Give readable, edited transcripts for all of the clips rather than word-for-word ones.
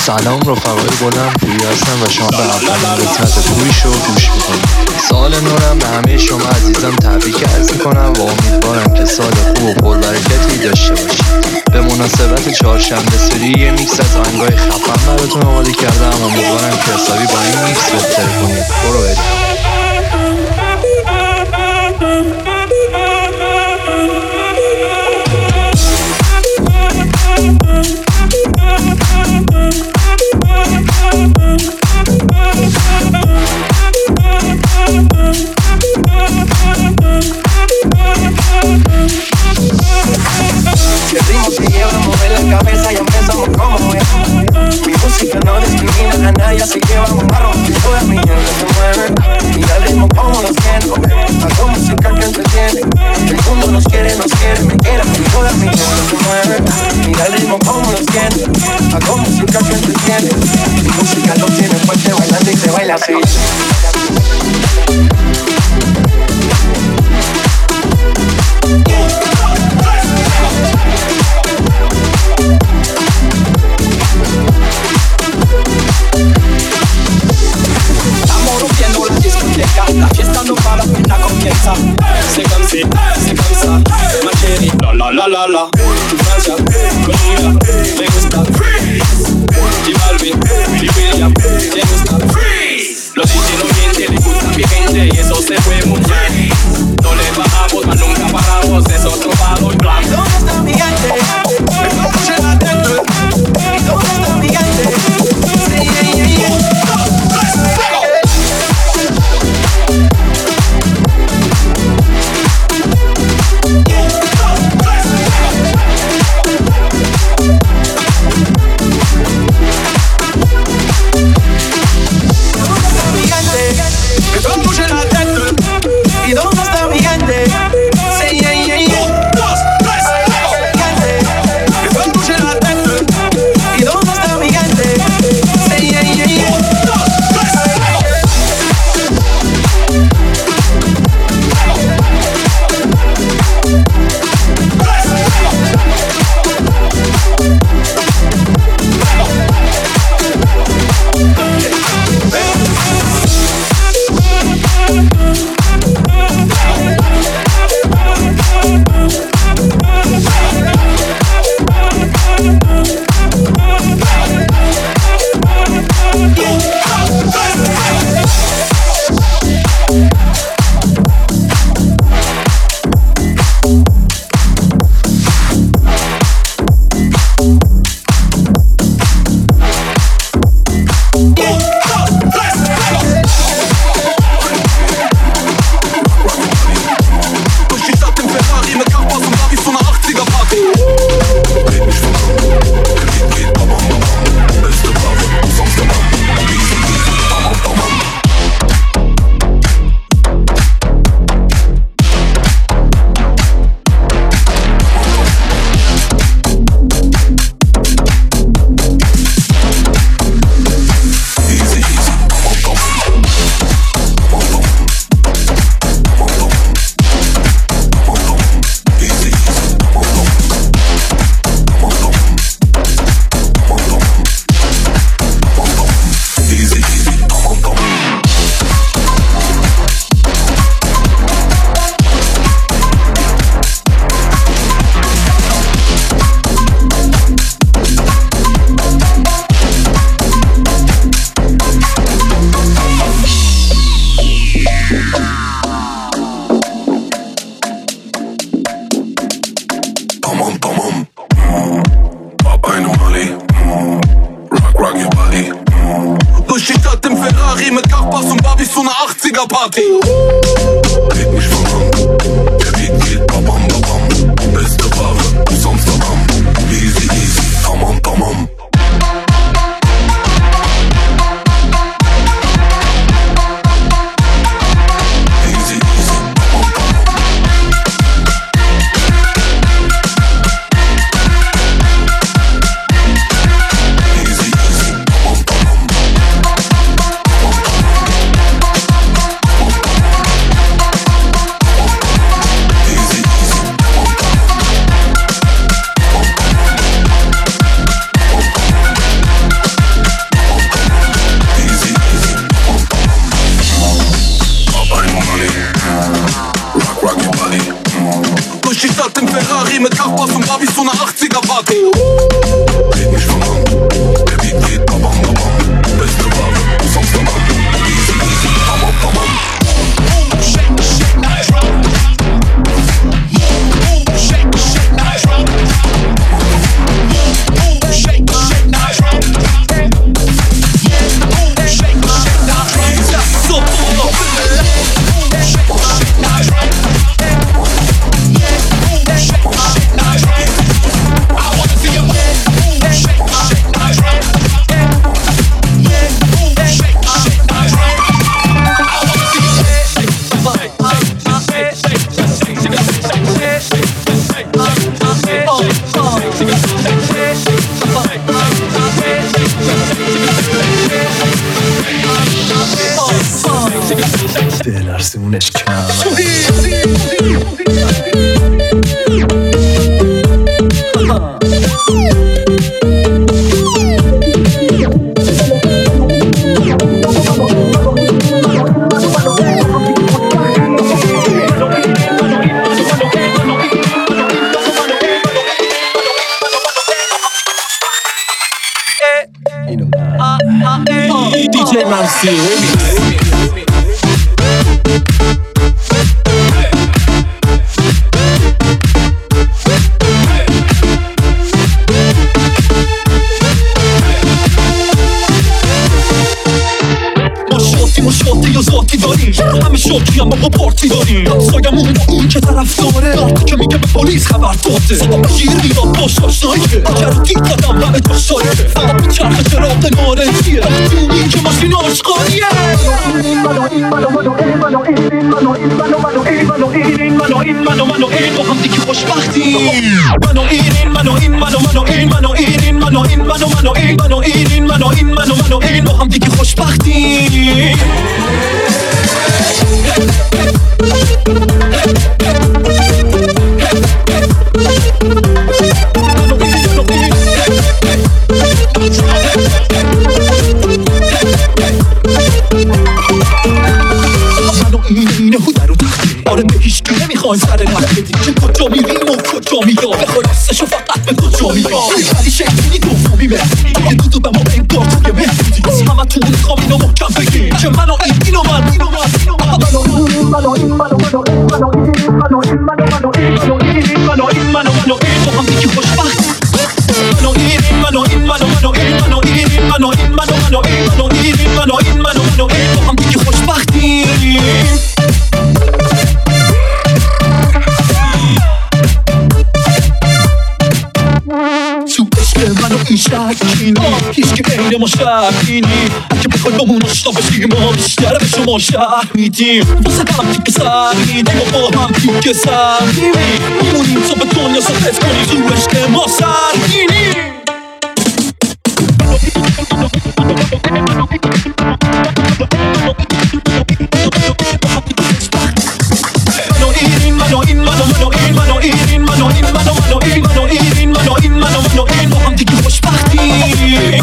سلام رفقای گلم، پوری هستم و شما به اولین قسمت پوری شو گوش میکنید. سال نورم به همه شما عزیزان تبریک عرض میکنم و امیدوارم که سال خوب و پربرکتی داشته باشید. به مناسبت چهارشنبه سوری یه میکس از آهنگای خفن براتون آماده کردم. امیدوارم که حسابی با این میکس بهتر کنید. برو بریم. El ritmo te lleva a mover la cabeza y empezamos como es. Mi música no discrimina a nadie, así que vamos a romper. Toda mi gente se mueve. Mira el ritmo como los siento. Hago música que entretiene. El mundo nos quiere, me quiere. Toda mi gente se mueve. Mira el ritmo como los siento. Hago música que entretiene. Mi música lo tiene fuerte bailando y se baila así. La fiesta no para, la comienza. C'est comme si, c'est comme ça. Ma chérie, la la la la la. Francia, Colombia, me gusta. Freeze. J Balvin, Willy William, me gusta. Freeze. Los DJ no mienten, les gusta mi gente y eso se fue muy bien. No le bajamos, mas nunca paramos, es otro palo y plan. ¿Dónde está mi gente? Me escuché la gente. ¿Y dónde está mi gente? Sí, yeah, yeah. ¿Y dónde está mi gente? Sí, yeah, yeah, yeah. 1, 2, 3, que todo escuche la gente. ¿Y dónde está mi gente? Sí, yeah, yeah, yeah. 1, 2, Party. Red mich von an, der Beat geht babam babam. Beste Ware aus Amsterdam. Easy easy, tamam tamam. Easy easy, tamam tamam. Easy easy, tamam tamam. Party mit Nachbars und Barbie, so eine 80er Party. Red mich von an, der Beat geht babam babam. Beste Ware aus Amsterdam. Easy easy, babam babam. Shake, shake, now drop. Shake, shake, now drop. Shake, shake, now drop. Shake, shake, now drop. So pull up. Shake, shake, now drop. Shake, shake, now drop. I wanna see you shake, shake, now drop. Shake, shake, now drop. I wanna see you بلرزونش کم DJ Ramsey, ما شاطی و ذاتی داریم همه شوکی هم با پارتی داریم همسایمون با اون که طرف داره دارت که میگه به پلیس خبر داده صدا شیر میداد باش آشناییه کرو دید دادم همه داشتاره فقط میچرخه چراغ نارنجیه دونی که ماشین آشقانیه این با هم دیگه خوشبختیم منو این با هم دیگه خوشبختیم اینه هودر و تخته آره به هیچکی نمیخوایم سر رفت بدیم که کجا میریم و کجا میام بخوای راستشو فقط به کجا میام ولی شکلی دومی مهدی یه دودو به ما انگار توی مهدی از همه تو میخوام اینو محکم بگیم که منو اینو من با هم دیگه خوشبخت با هم دیگه خوشبختیم تو عشق منو این شکینی هیچ که غیر ما شکینی اگه بخوای با من آشنا بشیم ما بیشتر به شما شهر میدیم واسه هم تیکه سر میدیم و با هم تیکه سر میدیم میمونیم تا به دنیا ثابت کنیم تو عشق ما سرگینیم با هم دیگه خوشبختیم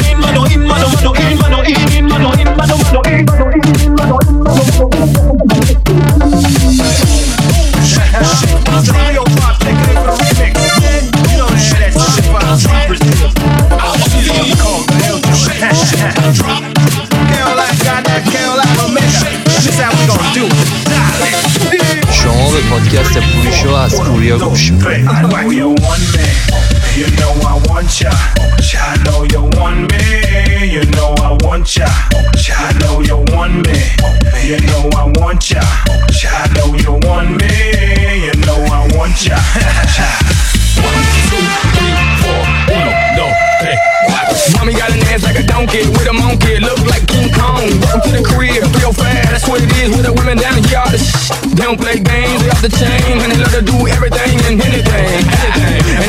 شما به پادکست پوریشو از پوریا گوش میکنید. You know I want ya, I know you want me. You know I want ya, I know you want me. You know I want ya, I know you want me. You know I want ya. 1, 2, 3, 4, 1, 2, 3, 4. Mommy got an ass like a donkey with a monkey, look like King Kong. Welcome to the crib, real fast. That's what it is with the women down here. They don't play games, they off the chain, and they love to do everything and anything.